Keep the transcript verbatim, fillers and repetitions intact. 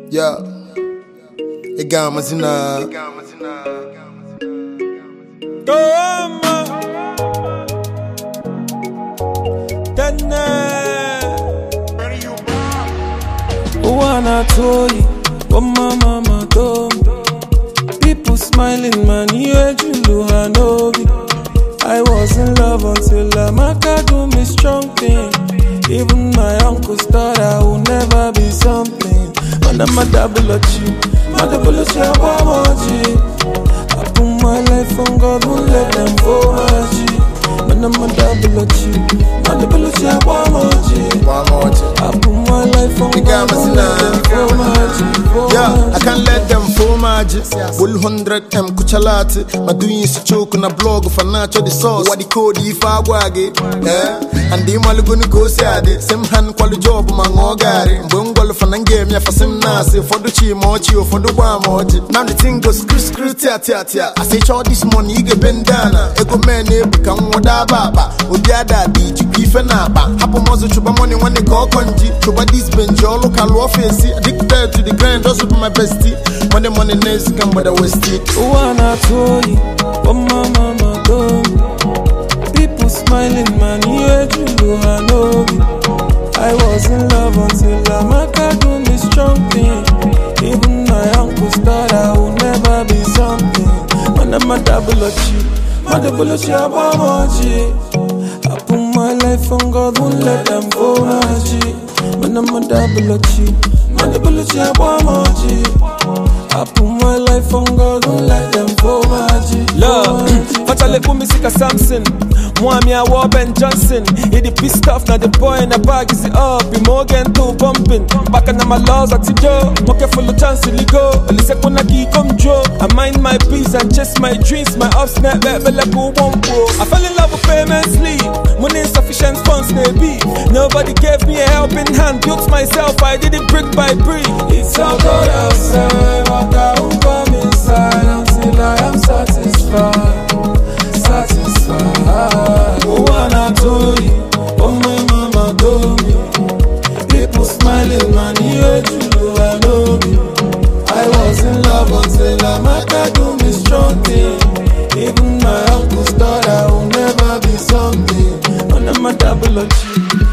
Yeah, Igama zina. Toma Tene Wana toyi Wama mama tomi. People smiling man, yeah, Julu Hanobi. I was in love until Amaka do me strong thing. Even my uncles thought I would never be something. And I'm a double of you, my double of you, I put my life on God, won't let them go, my and I'm a double of you, my double of you, I put my life on God, won't let them go, my Yeah, I can't let them fool my Bull hundred M kuchalati. My doing is choke on a blog for natural the sauce. What the code if I waggy, eh? And the mal gonna go say same hand quality job among all gari. Bungle for an game, yeah, for some nasi, for the chi mochi or for the wamoji. Now the thing goes screw screw tia tia tia. I say, all this money, you get bandana. Ego man, become what I baba. Udiada, beach, beef and abba. Happen was a chuba money when they call conji. Chuba this bench, your local warfare. Addicted to the grind, also be my bestie. When the money next come with a wasted. Wana toyi, oh mama mama do. People smiling man, yeah, Julu Hanobi. I was in love until Amaka do me strong thing. Even my uncles thought I would never be something. When I'm a double of you, my double of you, I put my life on God, won't let them go, my G. When I'm a double of you, my double of you, I put my life on God, don't let them go, my G. Love, fatale kumisika Samson. Mwami a war Ben Johnson. He the pissed off, now the boy in the bag is it up. Be Morgan to bumping. Back on my laws at Tijo. Moke full of chance to go. Elise kuna ki come Joe. I mind my peace and chase my dreams. My ups net better like go wompo. I fell in love with fame and sleep. Money insufficient funds they be. Nobody gave me a helping hand. Built myself, I did it brick by brick. It's all good outside. I won't come inside until I am satisfied. Satisfied. Oh, I told you, oh my mama told me. People smiling, man, yeah, Julu Hanobi. I was in love until Amaka do me strong thing. Even my uncles thought I would never be something. And I'm a double of you.